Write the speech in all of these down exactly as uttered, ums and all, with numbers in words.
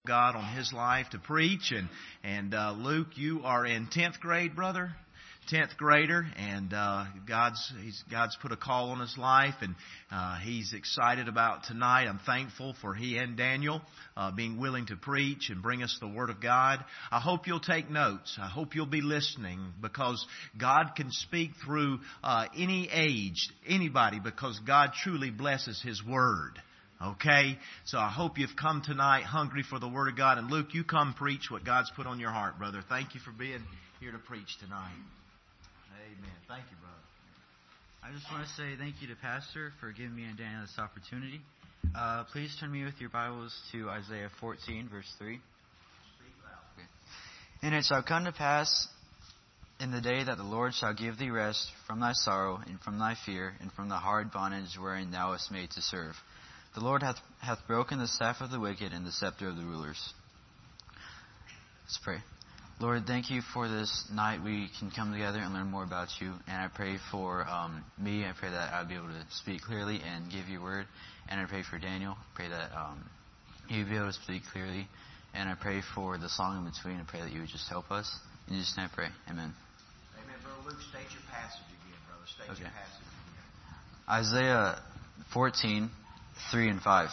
God on his life to preach. And, and uh, Luke, you are in tenth grade, brother? tenth grader, and uh, God's he's, God's put a call on his life, and uh, he's excited about tonight. I'm thankful for he and Daniel uh, being willing to preach and bring us the Word of God. I hope you'll take notes. I hope you'll be listening, because God can speak through uh, any age, anybody, because God truly blesses His Word. Okay? So I hope you've come tonight hungry for the Word of God. And Luke, you come preach what God's put on your heart, brother. Thank you for being here to preach tonight. Amen. Thank you, brother. I just want to say thank you to Pastor for giving me and Daniel this opportunity. Uh, please turn me with your Bibles to Isaiah fourteen, verse three. Speak loud. Okay. And it shall come to pass in the day that the Lord shall give thee rest from thy sorrow and from thy fear and from the hard bondage wherein thou wast made to serve. The Lord hath, hath broken the staff of the wicked and the scepter of the rulers. Let's pray. Lord, thank you for this night we can come together and learn more about you. And I pray for um, me. I pray that I'll be able to speak clearly and give your word. And I pray for Daniel. I pray that um, he would be able to speak clearly. And I pray for the song in between. I pray that you would just help us. In Jesus' name I pray. Amen. Amen. Brother Luke, state your passage again, brother. State Okay. your passage again. Isaiah fourteen, three and five.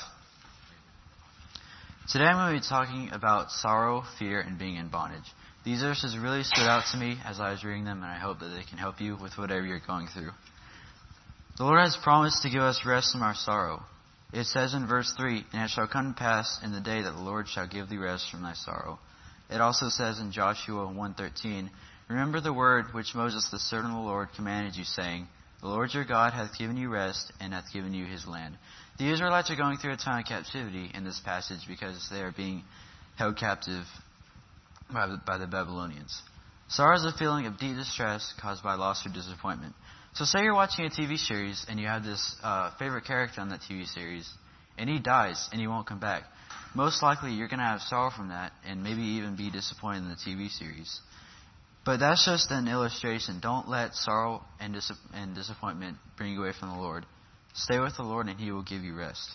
Today I'm going to be talking about sorrow, fear, and being in bondage. These verses really stood out to me as I was reading them, and I hope that they can help you with whatever you're going through. The Lord has promised to give us rest from our sorrow. It says in verse three, and it shall come to pass in the day that the Lord shall give thee rest from thy sorrow. It also says in Joshua one thirteen, remember the word which Moses the servant of the Lord commanded you, saying, the Lord your God hath given you rest, and hath given you his land. The Israelites are going through a time of captivity in this passage because they are being held captive By the, by the Babylonians. Sorrow is a feeling of deep distress caused by loss or disappointment. So say you're watching a T V series and you have this uh, favorite character on that T V series, and he dies and he won't come back. Most likely you're going to have sorrow from that and maybe even be disappointed in the T V series. But that's just an illustration. Don't let sorrow and, dis- and disappointment bring you away from the Lord. Stay with the Lord and he will give you rest.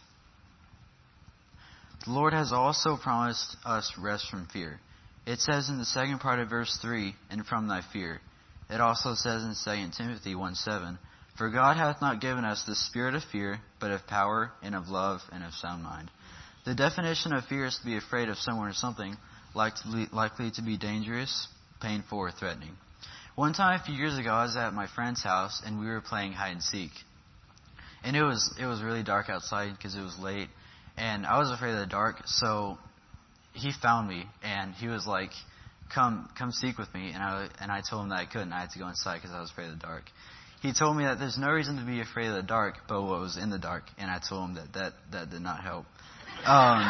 The Lord has also promised us rest from fear. It says in the second part of verse three, and from thy fear. It also says in Second Timothy one seven, for God hath not given us the spirit of fear, but of power and of love and of sound mind. The definition of fear is to be afraid of someone or something likely, likely to be dangerous, painful, or threatening. One time a few years ago, I was at my friend's house and we were playing hide and seek. And it was it was really dark outside because it was late, and I was afraid of the dark, so he found me, and he was like, come come seek with me. And I, and I told him that I couldn't. I had to go inside because I was afraid of the dark. He told me that there's no reason to be afraid of the dark, but what was in the dark. And I told him that that, that did not help. Um,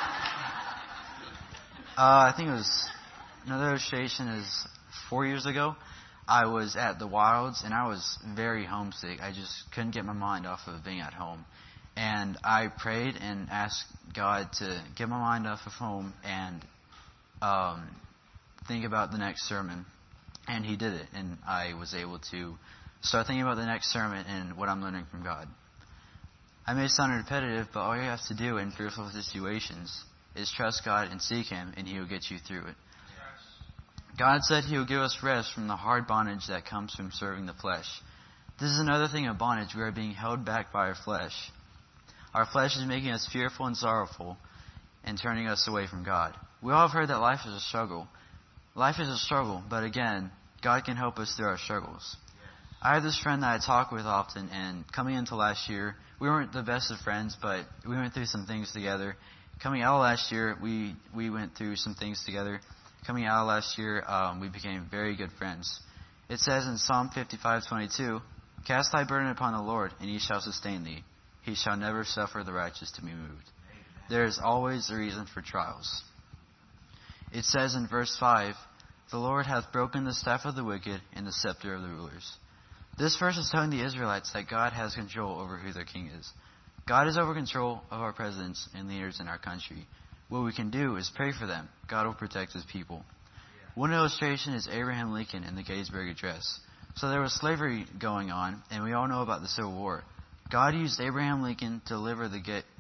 uh, I think it was, another illustration is four years ago. I was at the Wilds, and I was very homesick. I just couldn't get my mind off of being at home. And I prayed and asked God to get my mind off of home and um, think about the next sermon. And he did it. And I was able to start thinking about the next sermon and what I'm learning from God. I may sound repetitive, but all you have to do in fearful situations is trust God and seek him, and he will get you through it. God said he will give us rest from the hard bondage that comes from serving the flesh. This is another thing of bondage. We are being held back by our flesh. Our flesh is making us fearful and sorrowful and turning us away from God. We all have heard that life is a struggle. Life is a struggle, but again, God can help us through our struggles. I have this friend that I talk with often, and coming into last year, we weren't the best of friends, but we went through some things together. Coming out of last year, we, we went through some things together. Coming out of last year, um, we became very good friends. It says in Psalm fifty-five twenty-two, cast thy burden upon the Lord, and he shall sustain thee. He shall never suffer the righteous to be moved. There is always a reason for trials. It says in verse five, the Lord hath broken the staff of the wicked and the scepter of the rulers. This verse is telling the Israelites that God has control over who their king is. God is over control of our presidents and leaders in our country. What we can do is pray for them. God will protect his people. One illustration is Abraham Lincoln in the Gettysburg Address. So there was slavery going on, and we all know about the Civil War. God used Abraham Lincoln to deliver the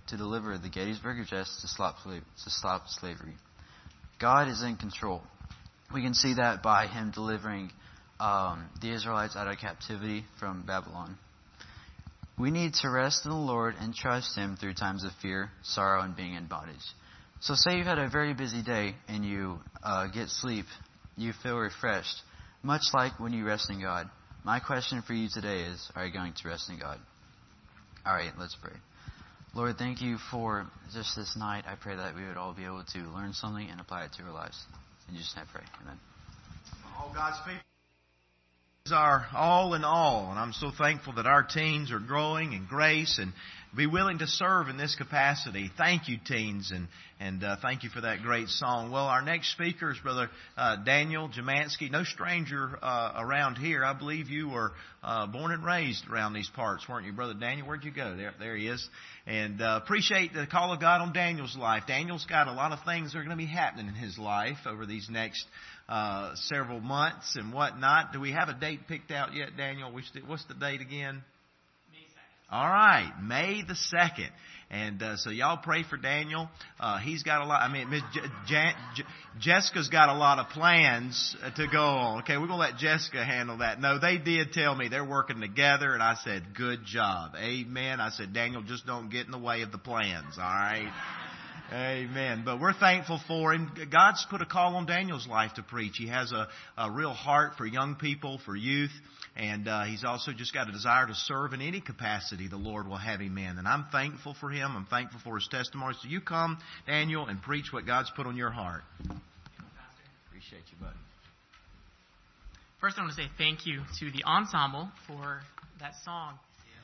to deliver the Gettysburg Address to stop, to stop slavery. God is in control. We can see that by Him delivering um, the Israelites out of captivity from Babylon. We need to rest in the Lord and trust Him through times of fear, sorrow, and being in bondage. So say you've had a very busy day and you uh, get sleep, you feel refreshed, much like when you rest in God. My question for you today is, are you going to rest in God? All right, let's pray. Lord, thank you for just this night. I pray that we would all be able to learn something and apply it to our lives. In Jesus' name I pray. Amen. All God's people is our all in all, and I'm so thankful that our teens are growing in grace and be willing to serve in this capacity. Thank you, teens, and and uh, thank you for that great song. Well, our next speaker is Brother uh, Daniel Jamansky, no stranger uh, around here. I believe you were uh, born and raised around these parts, weren't you, Brother Daniel? Where'd you go? There, there he is. And uh, appreciate the call of God on Daniel's life. Daniel's got a lot of things that are going to be happening in his life over these next uh, several months and whatnot. Do we have a date picked out yet, Daniel? What's the date again? All right, May the second. And uh, so y'all pray for Daniel. Uh, he's got a lot. I mean, Miss J- J- J- Jessica's got a lot of plans to go on. Okay, we're going to let Jessica handle that. No, they did tell me they're working together, and I said, good job. Amen. I said, Daniel, just don't get in the way of the plans, all right? Amen. But we're thankful for him. God's put a call on Daniel's life to preach. He has a, a real heart for young people, for youth. And uh, he's also just got a desire to serve in any capacity the Lord will have him in. And I'm thankful for him. I'm thankful for his testimony. So you come, Daniel, and preach what God's put on your heart. Appreciate you, buddy. First, I want to say thank you to the ensemble for that song.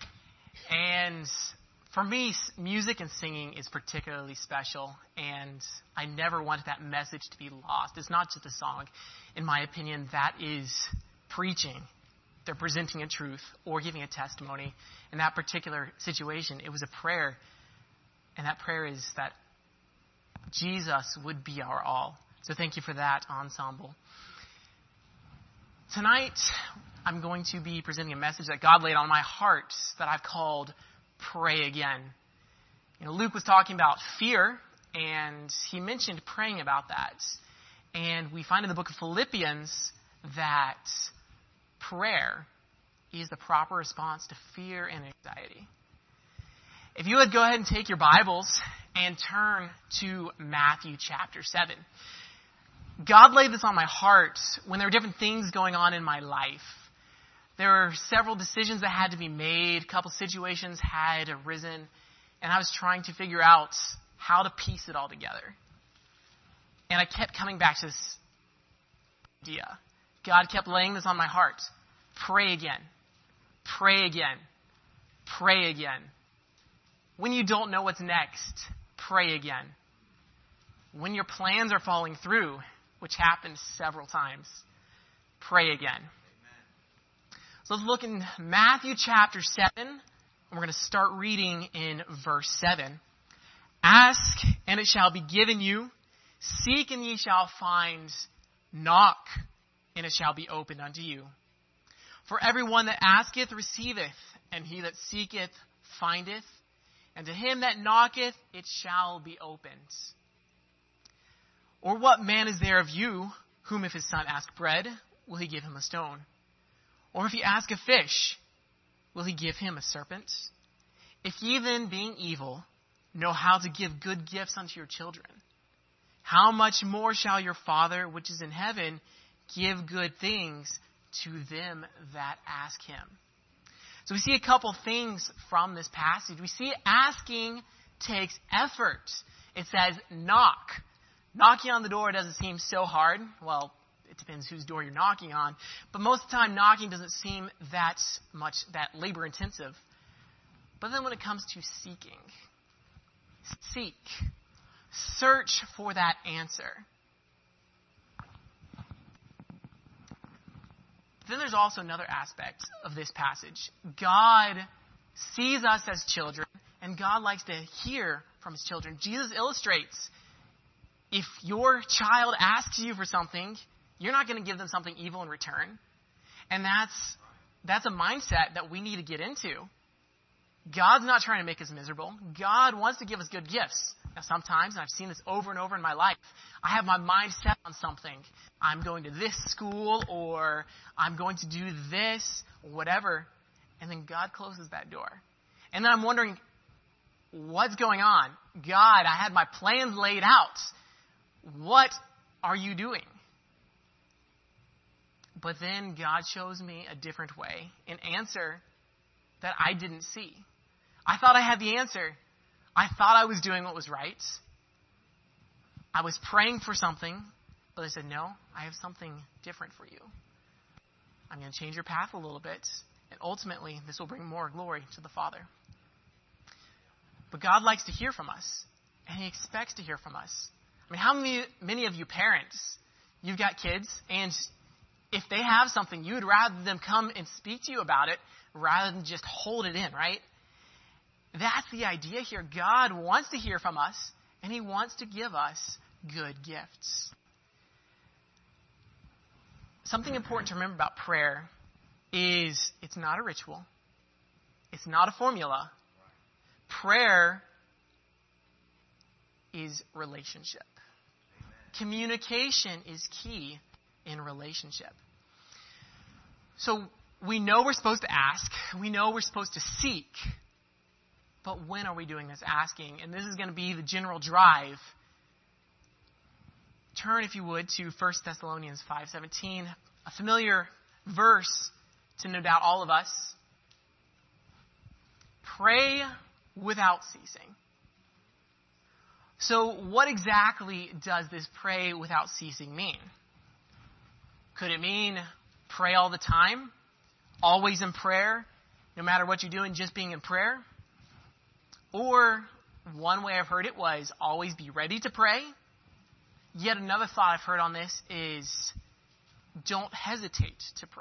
And for me, music and singing is particularly special, and I never want that message to be lost. It's not just a song. In my opinion, that is preaching. They're presenting a truth or giving a testimony. In that particular situation, it was a prayer, and that prayer is that Jesus would be our all. So thank you for that, ensemble. Tonight, I'm going to be presenting a message that God laid on my heart that I've called Pray Again. You know, Luke was talking about fear, and he mentioned praying about that. And we find in the book of Philippians that prayer is the proper response to fear and anxiety. If you would go ahead and take your Bibles and turn to Matthew chapter seven. God laid this on my heart when there were different things going on in my life. There were several decisions that had to be made. A couple situations had arisen. And I was trying to figure out how to piece it all together. And I kept coming back to this idea. God kept laying this on my heart. Pray again. Pray again. Pray again. When you don't know what's next, pray again. When your plans are falling through, which happens several times, pray again. So let's look in Matthew chapter seven, and we're going to start reading in verse seven. Ask, and it shall be given you. Seek, and ye shall find. Knock, and it shall be opened unto you. For everyone that asketh receiveth, and he that seeketh findeth, and to him that knocketh it shall be opened. Or what man is there of you, whom if his son ask bread, will he give him a stone? Or if he ask a fish, will he give him a serpent? If ye then, being evil, know how to give good gifts unto your children, how much more shall your Father which is in heaven give good things to them that ask him? So we see a couple things from this passage. We see asking takes effort. It says knock. Knocking on the door doesn't seem so hard. Well, it depends whose door you're knocking on. But most of the time, knocking doesn't seem that much, that labor intensive. But then when it comes to seeking, seek, search for that answer. Then there's also another aspect of this passage. God sees us as children, and God likes to hear from his children. Jesus illustrates, if your child asks you for something, you're not going to give them something evil in return. And that's that's a mindset that we need to get into. God's not trying to make us miserable. God wants to give us good gifts. Now, sometimes, and I've seen this over and over in my life, I have my mind set on something. I'm going to this school, or I'm going to do this, or whatever. And then God closes that door. And then I'm wondering, what's going on? God, I had my plans laid out. What are you doing? But then God shows me a different way, an answer that I didn't see. I thought I had the answer. I thought I was doing what was right. I was praying for something, but I said, no, I have something different for you. I'm going to change your path a little bit, and ultimately, this will bring more glory to the Father. But God likes to hear from us, and He expects to hear from us. I mean, how many, many of you parents, you've got kids, and if they have something, you would rather them come and speak to you about it rather than just hold it in, right? That's the idea here. God wants to hear from us, and He wants to give us good gifts. Something important to remember about prayer is it's not a ritual. It's not a formula. Prayer is relationship. Communication is key in relationship. So we know we're supposed to ask. We know we're supposed to seek. But when are we doing this asking? And this is going to be the general drive. Turn, if you would, to First Thessalonians five seventeen, a familiar verse to no doubt all of us. Pray without ceasing. So what exactly does this pray without ceasing mean? Could it mean pray all the time? Always in prayer? No matter what you're doing, just being in prayer? Or one way I've heard it was always be ready to pray. Yet another thought I've heard on this is don't hesitate to pray.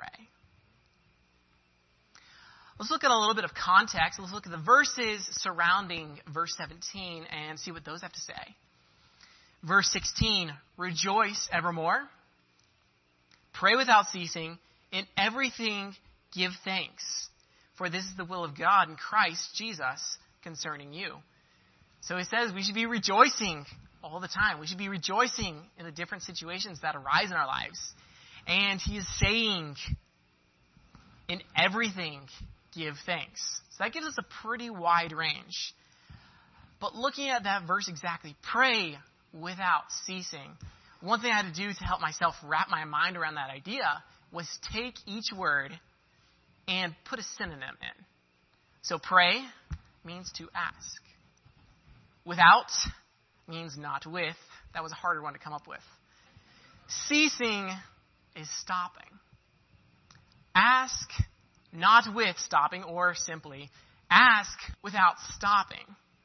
Let's look at a little bit of context. Let's look at the verses surrounding verse seventeen and see what those have to say. Verse sixteen, rejoice evermore. Pray without ceasing. In everything give thanks. For this is the will of God in Christ Jesus concerning you. So it says we should be rejoicing all the time. We should be rejoicing in the different situations that arise in our lives. And he is saying, in everything, give thanks. So that gives us a pretty wide range. But looking at that verse exactly, pray without ceasing. One thing I had to do to help myself wrap my mind around that idea was take each word and put a synonym in. So pray means to ask. Without means not with. That was a harder one to come up with. Ceasing is stopping. Ask not with stopping, or simply ask without stopping.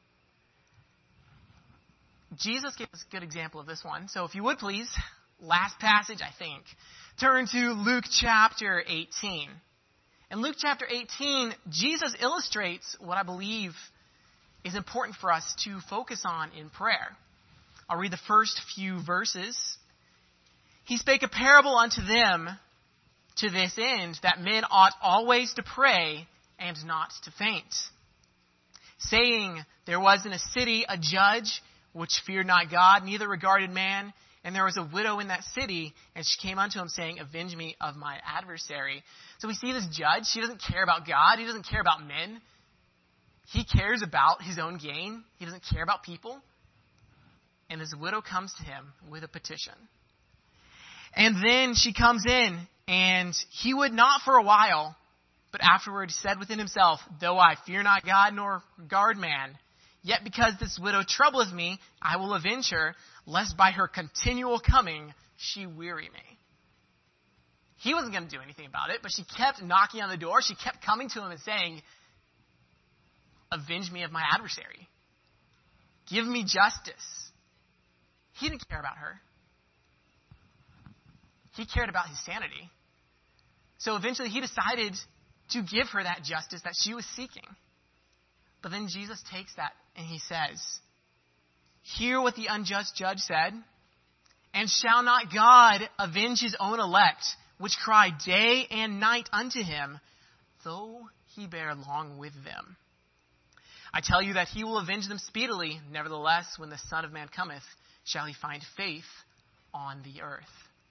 Jesus gave us a good example of this one. So if you would please, last passage, I think, turn to Luke chapter eighteen. In Luke chapter eighteen, Jesus illustrates what I believe is important for us to focus on in prayer. I'll read the first few verses. He spake a parable unto them to this end, that men ought always to pray and not to faint, saying, there was in a city a judge which feared not God, neither regarded man. And there was a widow in that city, and she came unto him, saying, avenge me of my adversary. So we see this judge. He doesn't care about God. He doesn't care about men. He cares about his own gain. He doesn't care about people. And this widow comes to him with a petition. And then she comes in, and he would not for a while, but afterward said within himself, though I fear not God nor regard man, yet because this widow troubleth me, I will avenge her, lest by her continual coming she weary me. He wasn't going to do anything about it, but she kept knocking on the door. She kept coming to him and saying, avenge me of my adversary. Give me justice. He didn't care about her. He cared about his sanity. So eventually he decided to give her that justice that she was seeking. But then Jesus takes that and he says, hear what the unjust judge said, and shall not God avenge his own elect, which cry day and night unto him, though he bear long with them? I tell you that he will avenge them speedily. Nevertheless, when the Son of Man cometh, shall he find faith on the earth?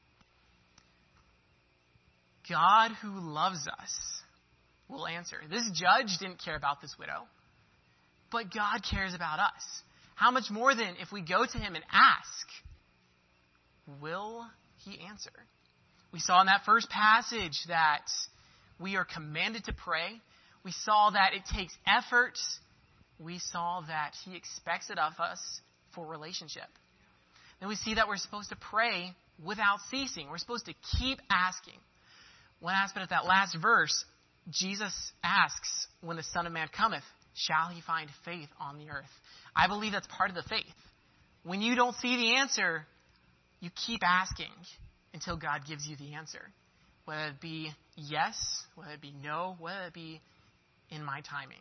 God who loves us will answer. This judge didn't care about this widow, but God cares about us. How much more then if we go to him and ask, will he answer? We saw in that first passage that we are commanded to pray. We saw that it takes effort. We saw that he expects it of us for relationship. Then we see that we're supposed to pray without ceasing. We're supposed to keep asking. One aspect of that last verse, Jesus asks, when the Son of Man cometh, shall he find faith on the earth? I believe that's part of the faith. When you don't see the answer, you keep asking until God gives you the answer. Whether it be yes, whether it be no, whether it be in my timing.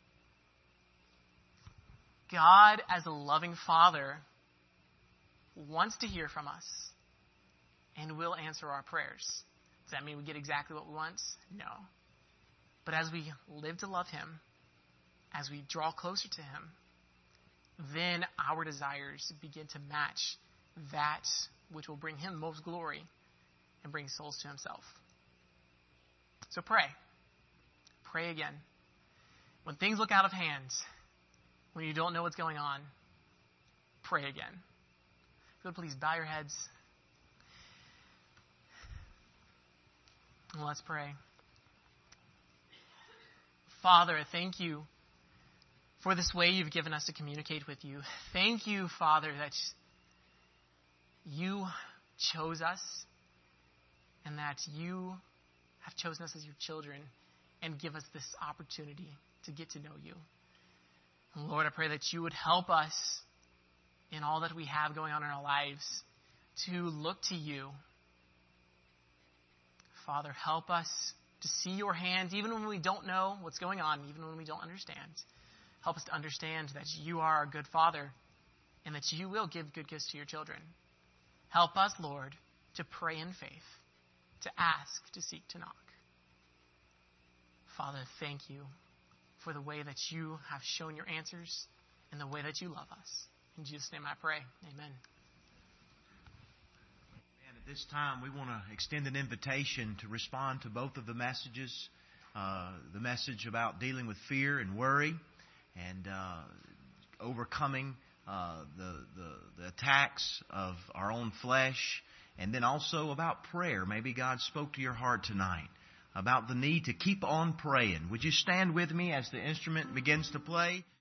God, as a loving Father, wants to hear from us and will answer our prayers. Does that mean we get exactly what we want? No. But as we live to love him, as we draw closer to him, then our desires begin to match that which will bring him most glory and bring souls to himself. So pray. Pray again. When things look out of hand, when you don't know what's going on, pray again. So please bow your heads. And let's pray. Father, thank you for this way you've given us to communicate with you. Thank you, Father, that you chose us and that you have chosen us as your children and give us this opportunity to get to know you. And Lord, I pray that you would help us in all that we have going on in our lives to look to you. Father, help us to see your hand even when we don't know what's going on, even when we don't understand. Help us to understand that you are our good Father and that you will give good gifts to your children. Help us, Lord, to pray in faith, to ask, to seek, to knock. Father, thank you for the way that you have shown your answers and the way that you love us. In Jesus' name I pray. Amen. At this time, we want to extend an invitation to respond to both of the messages. Uh, the message about dealing with fear and worry and uh, overcoming uh, the, the, the attacks of our own flesh. And then also about prayer. Maybe God spoke to your heart tonight about the need to keep on praying. Would you stand with me as the instrument begins to play?